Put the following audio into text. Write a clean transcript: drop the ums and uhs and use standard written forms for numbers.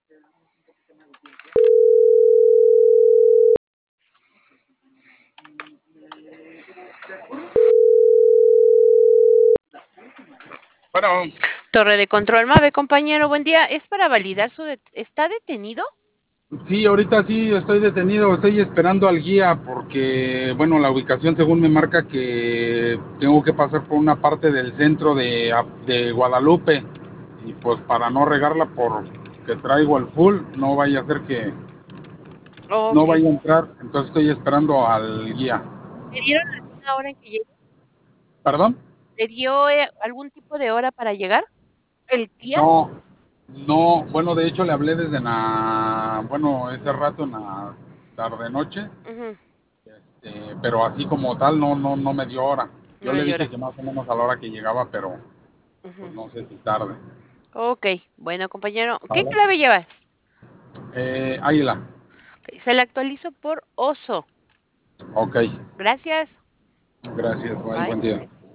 Bueno, Torre de control, Mave, compañero, buen día. ¿Es para validar ¿Está detenido? sí, ahorita sí estoy detenido, estoy esperando al guía porque, bueno, la ubicación según me marca que tengo que pasar por una parte del centro de Guadalupe y pues para no regarla porque traigo el full, no vaya a ser que no Ok. vaya a entrar, entonces estoy esperando al guía. ¿Le dieron alguna hora en que llegue? ¿Perdón? ¿Le dio algún tipo de hora para llegar? ¿El día? No, no, bueno, de hecho le hablé bueno, ese rato en la tarde noche. Ujú. Pero así como tal no me dio hora. No Yo le le dio hora. dije que más o menos a la hora que llegaba, pero pues Ujú. no sé si tarde. Ok, bueno, compañero, ¿qué ¿Vale? clave llevas? Águila. Ok, se la actualizo por oso. Ok. Gracias. Gracias. Bye. Bye. Buen día.